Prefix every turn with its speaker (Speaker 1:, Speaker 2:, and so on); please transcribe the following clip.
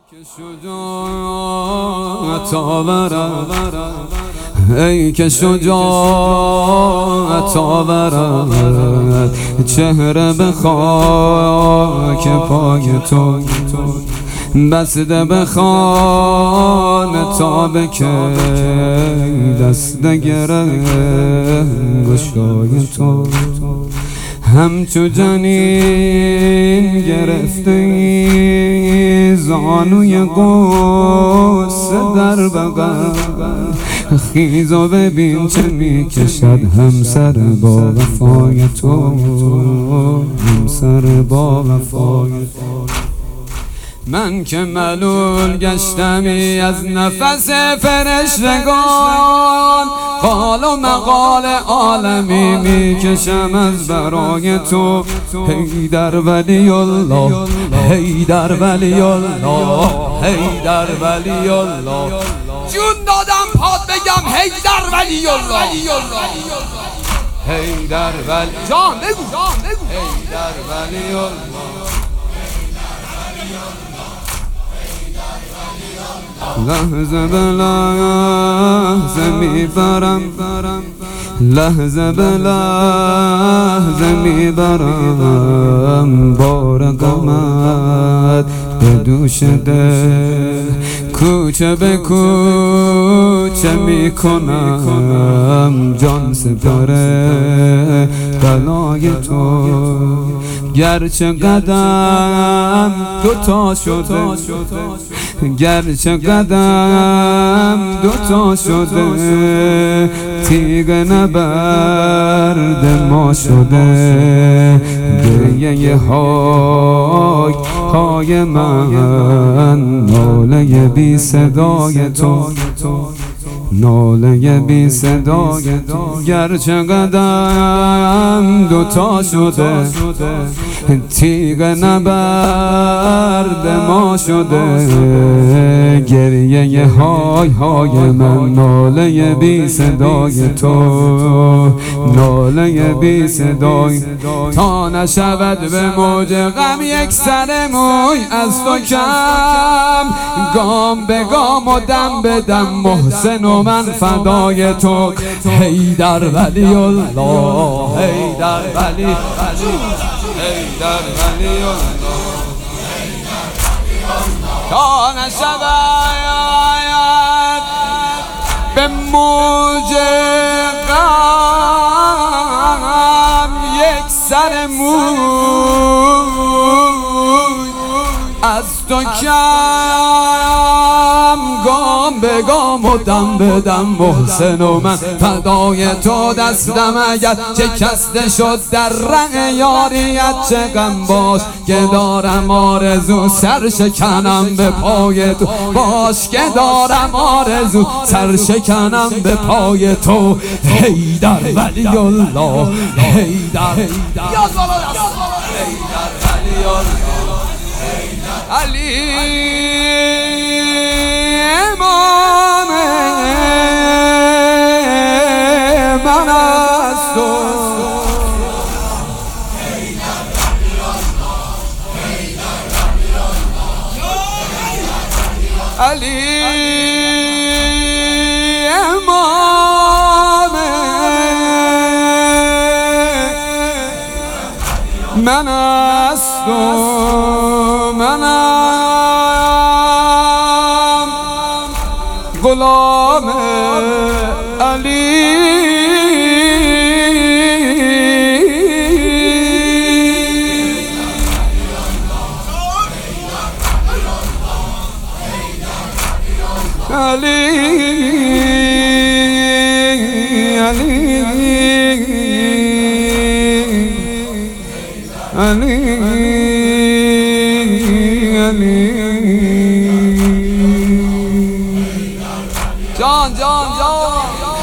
Speaker 1: که شجاعت آورد، ای که شجاعت آورد، چهره به خاک پای تو بسته به خانه تا بکی دست گره گشای تو. همچو جنین گرفته ای زانوی قصه در بغل، خیز و ببین چه میکشد همسر با وفای تو، همسر با وفای تو. من که ملول گشتمی از نفس فرشتگان، قال و مقال عالمی میکشم از برای تو. حیدر ولی الله، حیدر ولی الله، حیدر ولی الله.
Speaker 2: جون دادم پاد بگم حیدر ولی الله،
Speaker 1: حیدر ولی
Speaker 2: جان بگو
Speaker 1: حیدر ولی الله. لحظه به لحظه میبرم، لحظه به لحظه میبرم بار غمت به دوش دل. کوچه به کوچه میکنم جان سپاره بلای تو. گرچه قدم دوتا شده، گرچه قدم دوتا شده، تیغ نبرد ما شده. گریه های من ناله بی صدای تو، ناله بی صدای تو. گرچه قدم دوتا شده، تیغ نبرد ما شده. گریه های من ناله بی صدای تو، ناله بی صدای. تا نشود به موج غم یک سر موی از تو کم، گام به گام و دم به دم محسن و من فدای تو. حیدر ولی الله، حیدر ولی، حیدر ولی الله. تا نشود به موج غم یک سر موی از تو کم، گام به گام و دم به دم محسن و من فدای تو. دستم اگر شکسته شد در رنگ یاریت چه غم باش که دارم آرزو سر شکنم به پای تو. باش که دارم آرزو سر شکنم به پای تو. حیدر ولی الله، حیدر، حیدر ولی الله. علی امام من است و علی امام من است و منم غلام علی. علی علی علی علی. جان جان جان